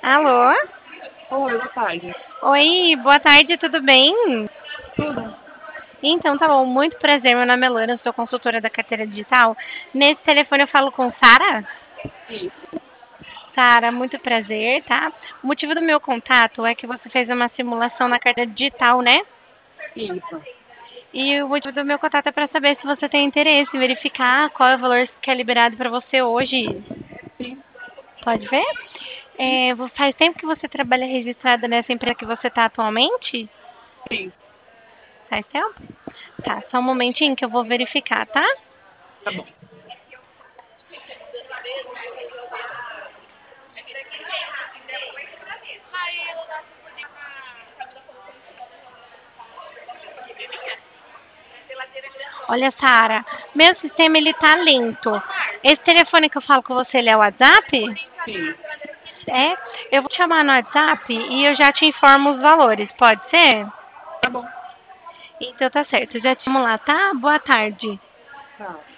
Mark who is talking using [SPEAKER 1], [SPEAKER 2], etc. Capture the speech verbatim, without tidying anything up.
[SPEAKER 1] Alô?
[SPEAKER 2] Oi, boa tarde.
[SPEAKER 1] Oi, boa tarde, tudo bem?
[SPEAKER 2] Tudo?
[SPEAKER 1] Então, tá bom, muito prazer. Meu nome é Lana, sou consultora da carteira digital. Nesse telefone eu falo com Sara?
[SPEAKER 2] Isso,
[SPEAKER 1] Sara, muito prazer, tá? O motivo do meu contato é que você fez uma simulação na carteira digital, né?
[SPEAKER 2] isso.
[SPEAKER 1] E o motivo do meu contato é para saber se você tem interesse em verificar qual é o valor que é liberado para você hoje.
[SPEAKER 2] Sim,
[SPEAKER 1] Pode ver? É, vo- faz tempo que você trabalha registrada nessa empresa que você está atualmente?
[SPEAKER 2] sim.
[SPEAKER 1] Faz tempo? Tá, só um momentinho que eu vou verificar, tá?
[SPEAKER 2] Tá bom.
[SPEAKER 1] Olha, Sara, meu sistema ele tá lento. Esse telefone que eu falo com você, ele é o WhatsApp?
[SPEAKER 2] Sim,
[SPEAKER 1] É? Eu vou te chamar no WhatsApp e eu já te informo os valores, pode ser?
[SPEAKER 2] tá bom.
[SPEAKER 1] Então tá certo, já te chamo lá, tá? Boa tarde.
[SPEAKER 2] Tá.